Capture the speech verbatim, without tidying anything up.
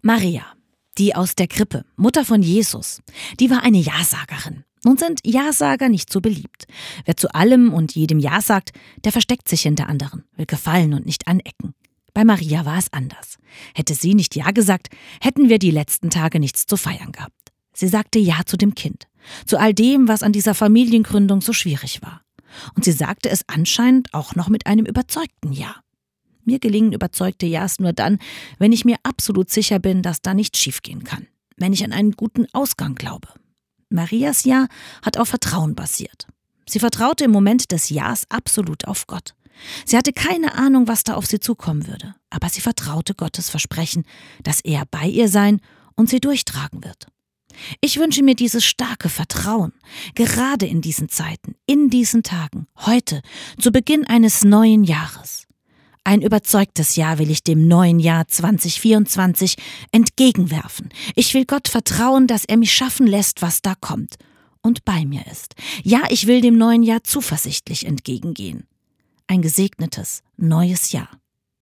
Maria, die aus der Krippe, Mutter von Jesus, die war eine Ja-Sagerin. Nun sind Ja-Sager nicht so beliebt. Wer zu allem und jedem Ja sagt, der versteckt sich hinter anderen, will gefallen und nicht anecken. Bei Maria war es anders. Hätte sie nicht Ja gesagt, hätten wir die letzten Tage nichts zu feiern gehabt. Sie sagte Ja zu dem Kind, zu all dem, was an dieser Familiengründung so schwierig war. Und sie sagte es anscheinend auch noch mit einem überzeugten Ja. Mir gelingen überzeugte Ja's nur dann, wenn ich mir absolut sicher bin, dass da nichts schiefgehen kann. Wenn ich an einen guten Ausgang glaube. Marias Ja hat auf Vertrauen basiert. Sie vertraute im Moment des Ja's absolut auf Gott. Sie hatte keine Ahnung, was da auf sie zukommen würde. Aber sie vertraute Gottes Versprechen, dass er bei ihr sein und sie durchtragen wird. Ich wünsche mir dieses starke Vertrauen, gerade in diesen Zeiten, in diesen Tagen, heute, zu Beginn eines neuen Jahres. Ein überzeugtes Ja will ich dem neuen Jahr zwanzig vierundzwanzig entgegenwerfen. Ich will Gott vertrauen, dass er mich schaffen lässt, was da kommt und bei mir ist. Ja, ich will dem neuen Jahr zuversichtlich entgegengehen. Ein gesegnetes neues Jahr.